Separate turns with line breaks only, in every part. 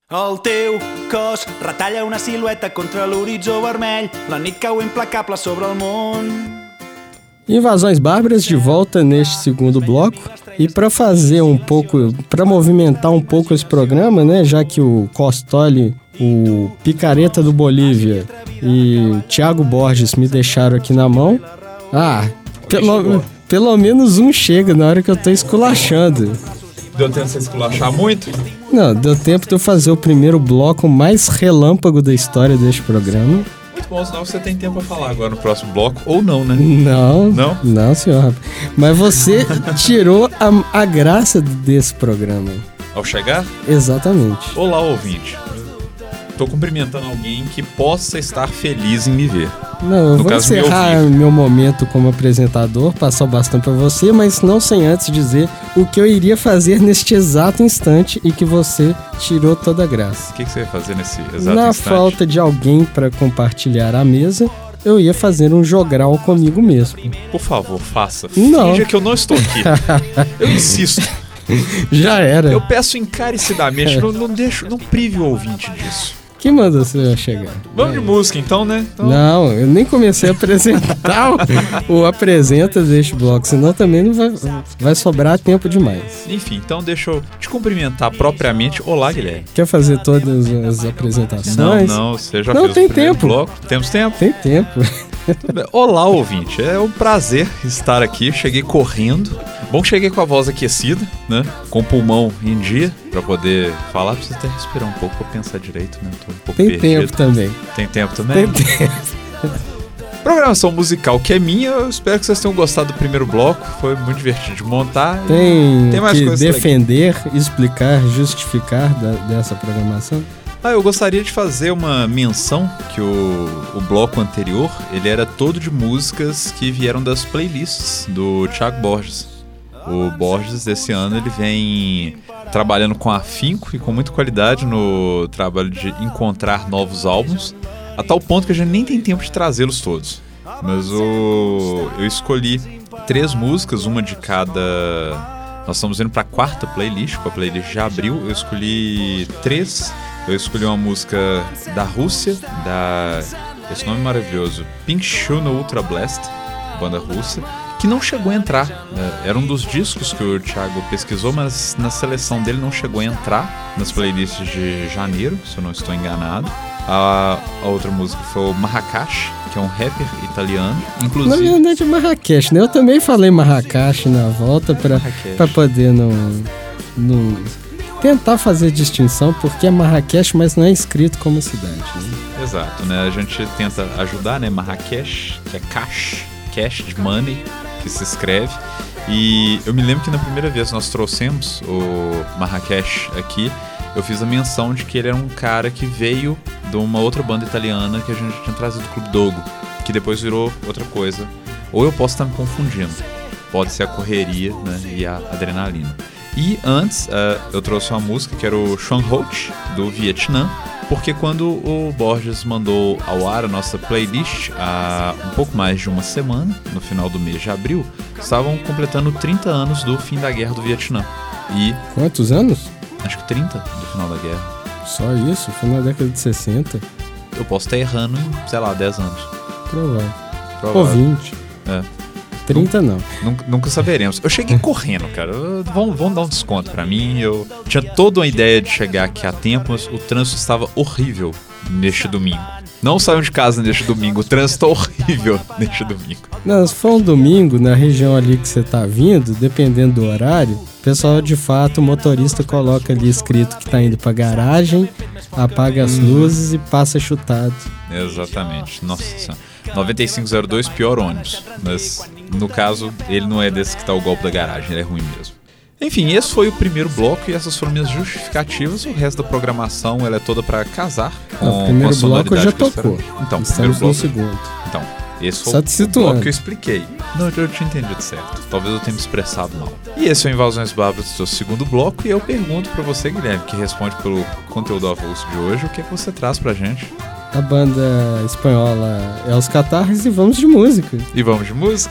El teu cos retalla una silueta contra l'horitzó vermell, la nit cau implacable sobre el món.
Invasões Bárbaras de volta neste segundo bloco. E para fazer um pouco, para movimentar um pouco esse programa, né, já que o Costoli, o Picareta do Bolívia e o Thiago Borges me deixaram aqui na mão. Pelo menos um chega na hora que eu tô esculachando.
Deu tempo de você esculachar muito?
Não, deu tempo de eu fazer o primeiro bloco mais relâmpago da história deste programa.
Muito bom, senão você tem tempo pra falar agora no próximo bloco, ou não, né?
Não, senhor. Mas você tirou a graça desse programa.
Ao chegar?
Exatamente.
Olá, ouvinte. Tô cumprimentando alguém que possa estar feliz em me ver.
Não, eu vou encerrar meu momento como apresentador, passar o bastão pra você, mas não sem antes dizer o que eu iria fazer neste exato instante e que você tirou toda a graça.
O que você ia fazer nesse exato instante?
Na falta de alguém pra compartilhar a mesa, eu ia fazer um jogral comigo mesmo.
Por favor, faça.
Não.
Finja que eu não estou aqui. Eu insisto.
Já era.
Eu peço encarecidamente, não prive o ouvinte disso.
Quem manda você chegar?
Vamos de música então, né? Então...
Não, eu nem comecei a apresentar o apresenta deste bloco, senão também não vai sobrar tempo demais.
Enfim, então deixa eu te cumprimentar propriamente. Olá, Guilherme.
Quer fazer todas as apresentações?
Não, você já
não,
fez
tem
o primeiro
tempo.
bloco. Temos tempo?
Tem tempo.
Tudo bem. Olá, ouvinte. É um prazer estar aqui. Cheguei correndo. Bom que cheguei com a voz aquecida, né? Com o pulmão em dia, pra poder falar. Preciso até respirar um pouco pra pensar direito, né? Tô um pouco
Tem
perdido.
tempo também.
Tem tempo também?
Tem tempo.
Programação musical que é minha. Eu espero que vocês tenham gostado do primeiro bloco. Foi muito divertido de montar.
Tem
mais
que
coisas
defender, explicar, justificar dessa programação?
Eu gostaria de fazer uma menção que o bloco anterior, ele era todo de músicas que vieram das playlists do Thiago Borges. O Borges, desse ano, ele vem trabalhando com afinco e com muita qualidade no trabalho de encontrar novos álbuns, a tal ponto que a gente nem tem tempo de trazê-los todos. Mas eu escolhi 3 músicas, uma de cada... Nós estamos indo para a 4ª playlist, com a playlist já abriu. Eu escolhi 3. Eu escolhi uma música da Rússia, esse nome maravilhoso, Pink Shoe no Ultra Blast, banda russa, que não chegou a entrar. Era um dos discos que o Thiago pesquisou, mas na seleção dele não chegou a entrar nas playlists de janeiro, se eu não estou enganado. A outra música foi o Marrakech, que é um rapper italiano. Inclusive...
Na verdade é Marrakech, né? Eu também falei Marrakech na volta pra poder não tentar fazer distinção, porque é Marrakech, mas não é escrito como cidade, né?
Exato, né? A gente tenta ajudar, né? Marrakech, que é cash de money, que se escreve. E eu me lembro que na primeira vez nós trouxemos o Marrakech aqui, eu fiz a menção de que ele era um cara que veio de uma outra banda italiana que a gente tinha trazido do Clube Dogo, que depois virou outra coisa. Ou eu posso estar me confundindo. Pode ser a correria, né, e a adrenalina. E antes, eu trouxe uma música que era o Xuan Hoch, do Vietnã, porque quando o Borges mandou ao ar a nossa playlist há um pouco mais de uma semana, no final do mês de abril, estavam completando 30 anos do fim da Guerra do Vietnã. E...
Quantos anos?
Acho que 30 do final da guerra.
Só isso? Foi na década de 60?
Eu posso estar errando em, sei lá, 10 anos.
Provável. Ou 20. 30 não.
Nunca saberemos. Eu cheguei correndo, cara. Vão dar um desconto pra mim. Eu tinha toda uma ideia de chegar aqui a tempo, mas o trânsito estava horrível neste domingo. Não saiam de casa neste domingo. O trânsito é horrível neste domingo.
Não, se for um domingo, na região ali que você tá vindo, dependendo do horário, o pessoal, de fato, o motorista coloca ali escrito que tá indo pra garagem, apaga as luzes e passa chutado.
Exatamente. Nossa senhora. 9502, pior ônibus. Mas, no caso, ele não é desse que tá o golpe da garagem, ele é ruim mesmo. Enfim, esse foi o primeiro bloco e essas foram minhas justificativas. O resto da programação, ela é toda pra casar com
o primeiro
a sonoridade
bloco já tocou.
Então,
estamos
primeiro bloco.
no segundo.
Então, esse foi
o
bloco que eu expliquei. Não, eu tinha entendido certo. Talvez eu tenha me expressado mal. E esse é o Invasões Bárbaras do seu segundo bloco. E eu pergunto pra você, Guilherme, que responde pelo conteúdo avulso de hoje, o que é que você traz pra gente?
A banda espanhola é Os Catarres e vamos de música.
E vamos de música?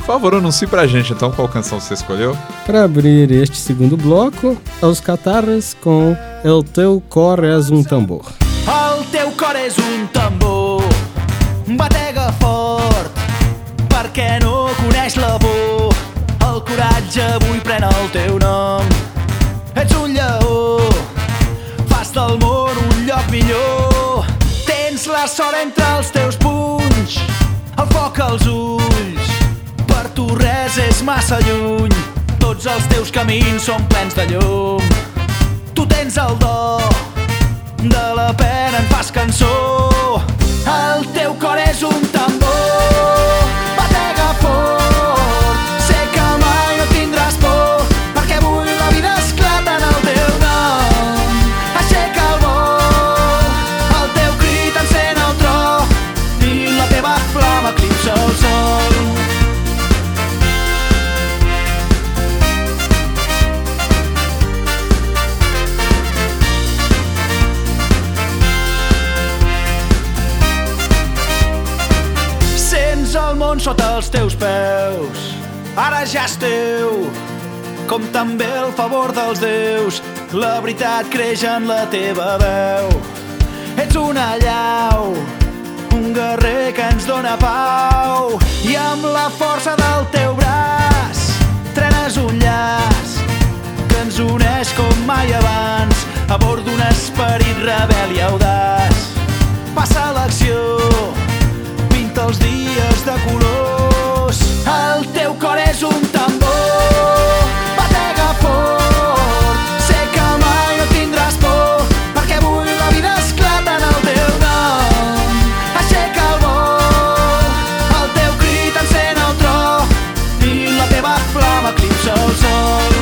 Por favor, anuncie pra gente então qual canção você escolheu.
Para abrir este segundo bloco, Os Catarras com El Teu Cor És un Tambor.
El teu cor és un tambor, batega fort, perquè no coneix la por. El coratge avui pren el teu nom. Ets un lleó, fas del món un lloc millor. Tens la sort entre els teus punys, el foc als ulls. Per tu res és massa lluny, tots els teus camins són plens de llum. Tu tens el do, de la pena en fas cançó. El teu cor és un tambor, batega fort. Sé que mai no tindràs por, perquè avui la vida esclata en el teu nom. Aixeca el vol, el teu crit encén el tro, i la teva flama eclipsa el sol. El món sota els teus peus, ara ja és teu, com també el favor dels déus. La veritat creix en la teva veu. Ets una allau, un guerrer que ens dóna pau, i amb la força del teu braç trenes un llaç que ens uneix com mai abans, a bord d'un esperit rebel i audaç. Passa a l'acció, els dies de colors. El teu cor és un tambor, batega fort. Sé que mai no tindràs por, perquè avui la vida esclata en el teu nom. Aixeca el vol, el teu crit encén el tro, i la teva flama eclipsa el sol.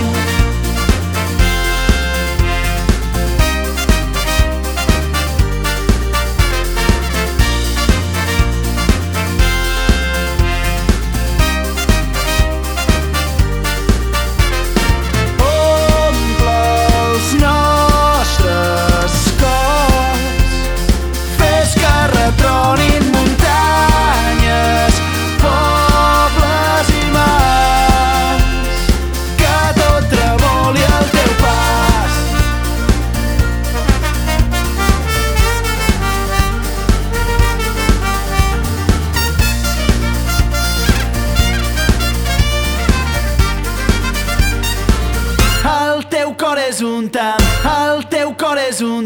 El teu cor és un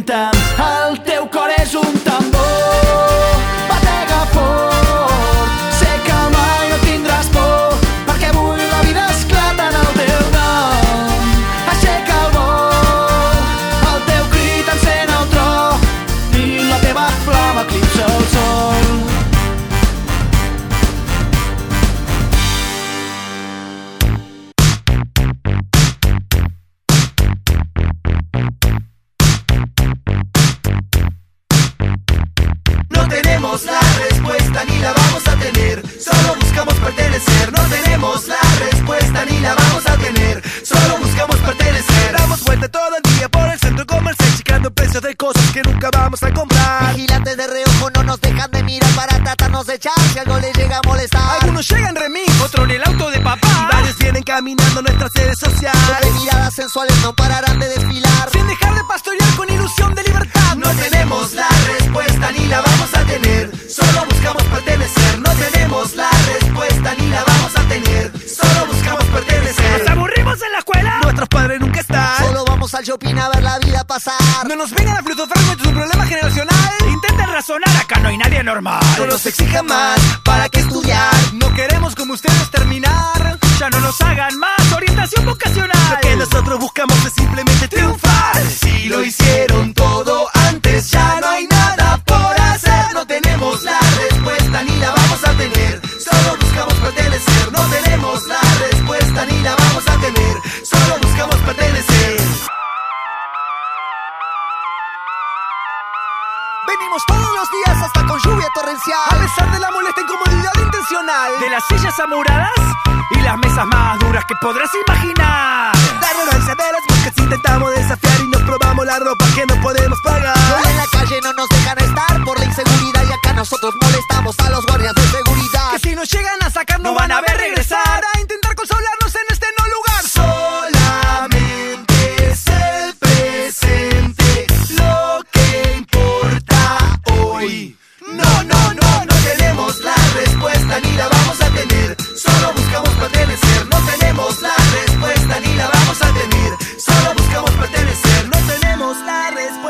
tambor, batega fort. Sé que mai no tindràs por, perquè avui la vida esclata en el teu nom. Aixeca el vol, el teu crit encén el tro, i la teva flama eclipsa el sol.
La respuesta ni la vamos a tener, solo buscamos pertenecer. No tenemos la respuesta ni la vamos a tener, solo buscamos pertenecer. Damos vuelta todo el día por el centro comercial, checando precios de cosas que nunca vamos a comprar.
Vigilantes de reojo no nos dejan de mirar para tratarnos de echar si algo les llega a molestar.
Algunos llegan remix, otro en el auto de papá. Varios vienen caminando nuestra sede social,
donde miradas sensuales no pararán de desfilar,
sin dejar de pastorear con ilusión de libertad. No tenemos la respuesta ni la vamos a tener, solo buscamos pertenecer. No tenemos la respuesta ni la vamos a tener, solo buscamos pertenecer.
Nos aburrimos en la escuela,
nuestros padres nunca están,
solo vamos al shopping a ver la vida pasar.
No nos vengan a filosofar con tu problema generacional.
Intenten razonar, acá no hay nadie normal.
No nos exijan más, ¿para qué estudiar? No queremos como ustedes terminar.
Ya no nos hagan más orientación vocacional.
Lo que nosotros buscamos es simplemente triunfar. Si lo hicieron todo antes, ya no hay nada por hacer. No tenemos la respuesta ni la vamos a tener, solo buscamos pertenecer. No tenemos la respuesta ni la vamos a tener, solo buscamos pertenecer.
Venimos todos los días hasta con lluvia torrencial,
a pesar de la molesta incomodidad intencional,
de las sillas amuradas y las mesas más duras que podrás imaginar.
La arrogancia de las moscas intentamos desafiar y nos probamos la ropa que no podemos pagar.
En la calle no nos dejan estar por la inseguridad y acá nosotros molestamos a los guardias de seguridad.
Que si nos llegan a sacar no van a ver regresar.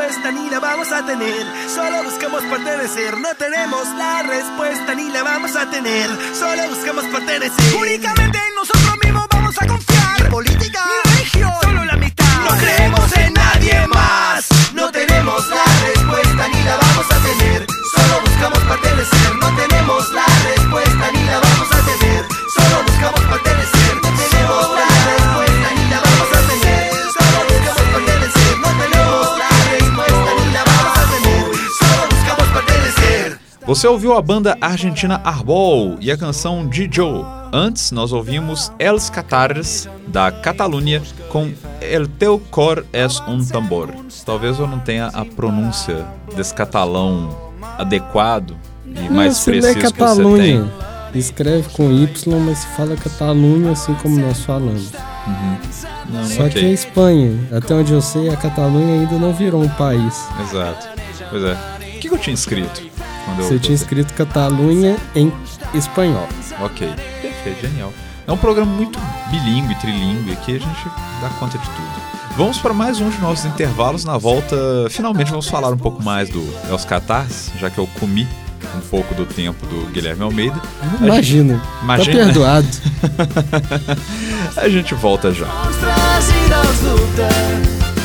respuesta ni la vamos a tener. Solo buscamos pertenecer. No tenemos la respuesta ni la vamos a tener. Solo buscamos pertenecer. Únicamente en nosotros mismos vamos a confiar.
Ni política,
ni religión, solo la amistad. No creemos en nadie más. No tenemos la respuesta ni la vamos a tener. Solo buscamos pertenecer. No tenemos la respuesta ni la vamos a tener. Solo buscamos pertenecer. No tenemos la respuesta ni la vamos a tener. Solo buscamos pertenecer. No tenemos la respuesta ni la vamos a tener. Solo buscamos pertenecer.
Você ouviu a banda argentina Arbol e a canção Dijo. Antes, nós ouvimos Els Catares, da Catalunha, com El teu cor és un tambor. Talvez eu não tenha a pronúncia desse catalão adequado e mais preciso que você tem.
Escreve com Y, mas se fala Catalunha assim como nós falamos.
Não,
Só que é Espanha. Até onde eu sei, a Catalunha ainda não virou um país.
Exato. Pois é. O que eu tinha escrito?
Você tinha escrito Catalunha em espanhol.
Ok. Perfeito, genial. É um programa muito bilíngue, trilingue. Aqui a gente dá conta de tudo. Vamos para mais um de nossos intervalos. Na volta, finalmente vamos falar um pouco mais do Els Catares, já que eu comi um pouco do tempo do Guilherme Almeida.
Imagina. Tá perdoado.
A gente volta já.
Monstres i dels dubtes